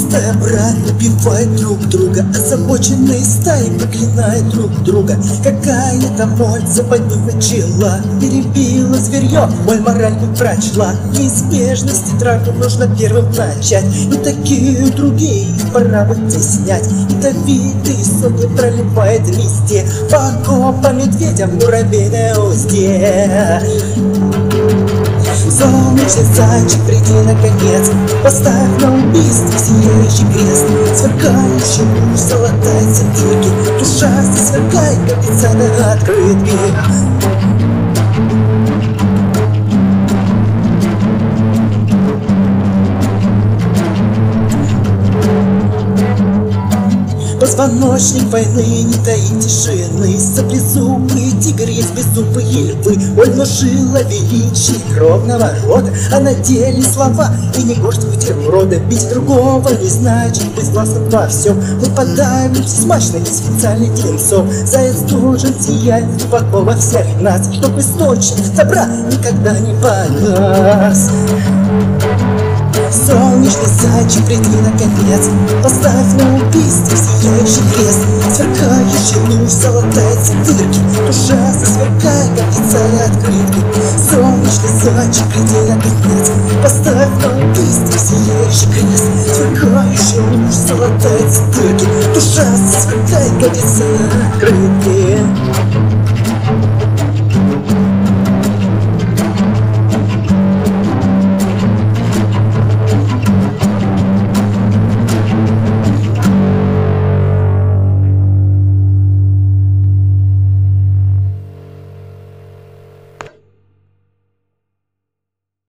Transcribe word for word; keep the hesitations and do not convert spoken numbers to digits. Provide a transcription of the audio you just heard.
Стая брат убивает друг друга, озабоченные стаи проклинают друг друга. Какая-то моль западню начала, перебила зверье, моль мораль не прочла. Неизбежности травму нужно первым начать, и такие другие пора вытеснять. Ядовитые сотни проливает везде, по по медведям муравейное узде. Солнечный зайчик, приди наконец, поставь на убийство сияющий крест. Сверкающий луч, золотая цепюрки, душа сверкает, как лица на открытке. Позвоночник войны не таит тишины, саблезубый тигр есть беззубые львы. Оль внушила величие кровного рода, а на деле слова и не горсть бутерброда. Бить другого не значит быть властным во всем. Мы подавимся смачным специальным телецом. Заяц должен сиять глубоко во всех нас, чтоб источник добра никогда не погас. Солнечный зайчик, приди наконец, поставь на убийство сияющий крест. Сверкающий луч, золотая цепырки, душа засверкает, как лица на открытке. Солнечный зайчик, приди наконец, поставь на убийство сияющий крест. Сверкающий луч, золотая цепырки, душа засверкает, как лица на открытке.